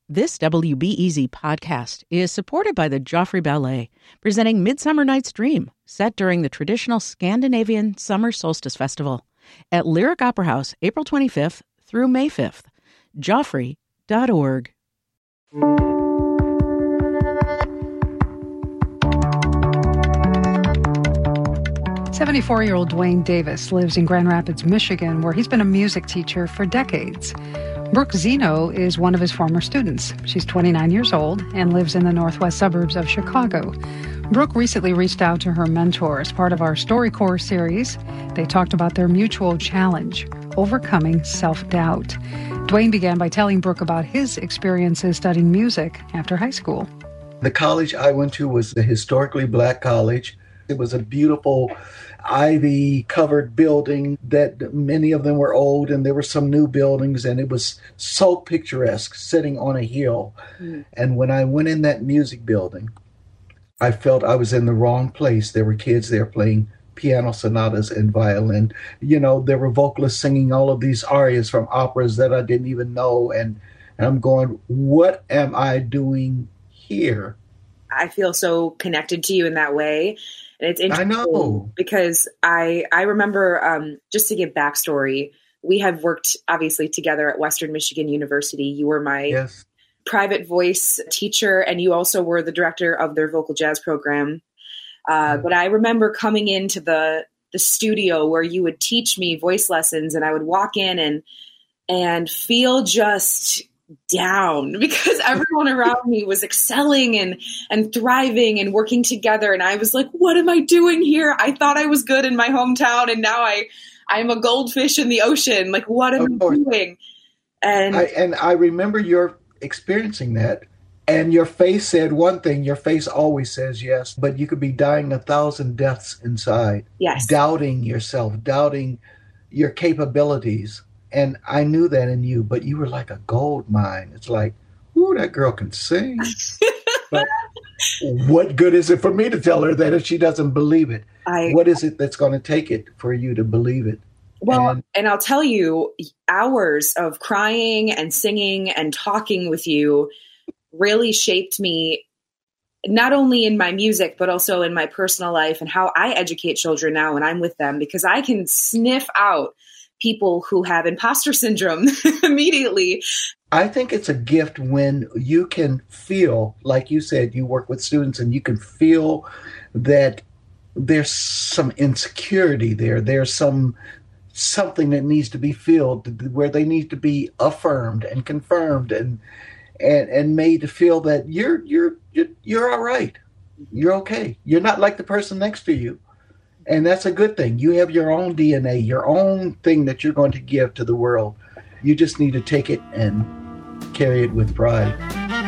This WBEZ podcast is supported by the Joffrey Ballet, presenting Midsummer Night's Dream, set during the traditional Scandinavian Summer Solstice Festival at Lyric Opera House, April 25th through May 5th. Joffrey.org. 74-year-old Duane Davis lives in Grand Rapids, Michigan, where he's been a music teacher for decades. Brooke Zeno is one of his former students. She's 29 years old and lives in the northwest suburbs of Chicago. Brooke recently reached out to her mentor as part of our StoryCorps series. They talked about their mutual challenge, overcoming self-doubt. Duane began by telling Brooke about his experiences studying music after high school. The college I went to was a historically black college. It was a beautiful ivy-covered building that many of them were old, and there were some new buildings, and it was so picturesque, sitting on a hill. And when I went in that music building, I felt I was in the wrong place. There were kids there playing piano sonatas and violin. You know, there were vocalists singing all of these arias from operas that I didn't even know, and I'm going, what am I doing here? I feel so connected to you in that way. And it's interesting. I know. Because I remember, just to give backstory, we have worked obviously together at Western Michigan University. You were my private voice teacher, and you also were the director of their vocal jazz program. But I remember coming into the studio where you would teach me voice lessons, and I would walk in and feel just down because everyone around me was excelling and thriving and working together. And I was like, what am I doing here? I thought I was good in my hometown, and now I'm a goldfish in the ocean. Like, what am I doing? And I remember you're experiencing that, and your face said one thing. Your face always says yes, but you could be dying 1,000 deaths inside. Yes. Doubting yourself, doubting your capabilities. And I knew that in you, but you were like a gold mine. It's like, ooh, that girl can sing. But what good is it for me to tell her that if she doesn't believe it? What is it that's going to take it for you to believe it? Well, and I'll tell you, hours of crying and singing and talking with you really shaped me, not only in my music, but also in my personal life and how I educate children now when I'm with them, because I can sniff out people who have imposter syndrome immediately. I think it's a gift when you can feel, like you said, you work with students and you can feel that there's some insecurity there. There's something that needs to be filled, where they need to be affirmed and confirmed and made to feel that you're all right. You're okay. You're not like the person next to you. And that's a good thing. You have your own DNA, your own thing that you're going to give to the world. You just need to take it and carry it with pride.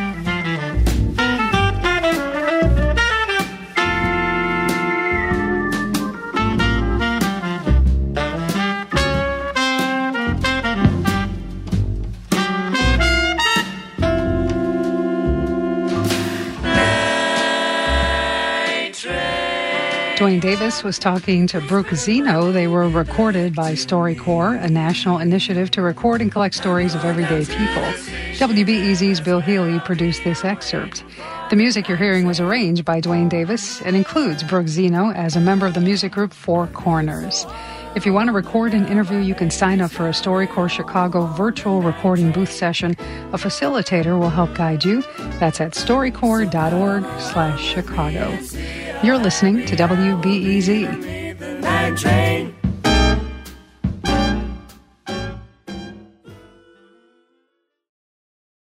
Duane Davis was talking to Brooke Zeno. They were recorded by StoryCorps, a national initiative to record and collect stories of everyday people. WBEZ's Bill Healy produced this excerpt. The music you're hearing was arranged by Duane Davis and includes Brooke Zeno as a member of the music group Four Corners. If you want to record an interview, you can sign up for a StoryCorps Chicago virtual recording booth session. A facilitator will help guide you. That's at storycorps.org/Chicago. You're listening to WBEZ.